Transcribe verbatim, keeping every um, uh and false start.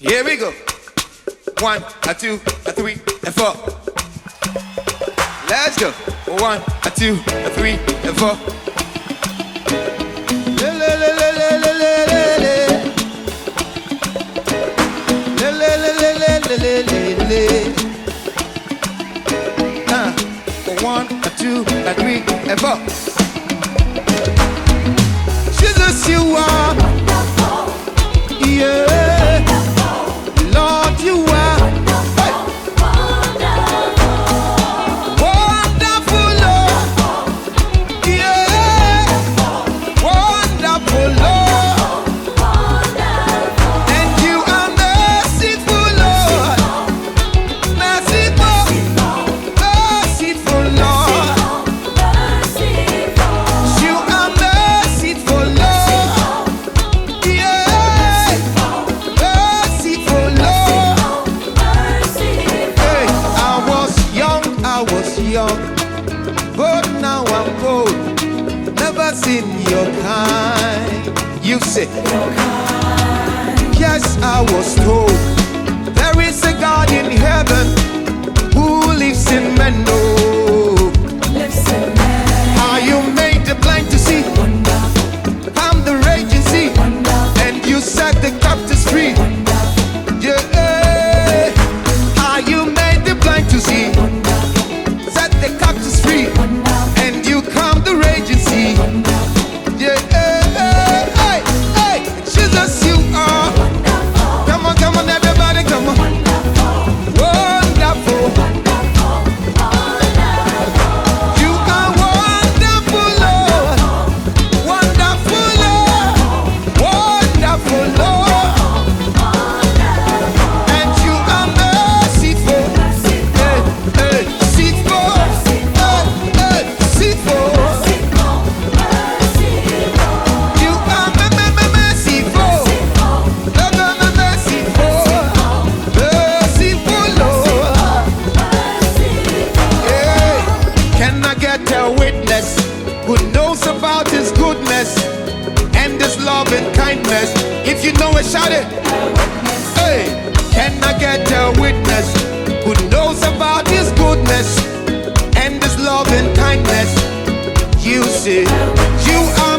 Here we go. One, a two, a three, and four. Let's go. One, a two, a three, and four. Le, le, le, le, le, le, le, le. Le, le, le, le, le, le, le, le. Uh, one, a two, a three, and four. Jesus, you are wonderful. Yeah. Lord, you are hey. Wonderful, Lord. Yeah. Wonderful, Lord. And you are merciful, Lord. Merciful, merciful, Lord. You are merciful, Lord. Yeah. Merciful, Lord. Hey, I was young, I was young, but now I'm old. Never seen your kind. You say, yes, I was told there is a God in heaven who lives in men. Oh, how you made the blind to see, calm the raging sea, and you set the captives free. Yeah, how you made the blind to see, set the captives free, and you calm the raging sea. Yeah, hey, hey, Jesus, you are. Come on, come on, everybody, come on. Wonderful. You are wonderful, Lord. Wonderful, Lord. Wonderful, Lord. And you are merciful. Hey, hey, merciful. Hey, hey, merciful. You are me- me- me- merciful. Me- me- me- merciful. Merciful, Lord. Hey, can I get a witness who knows about his goodness and his love and kindness? If you know it, shout it. Hey, can I get a witness who knows about his goodness and his love and kindness? You say you are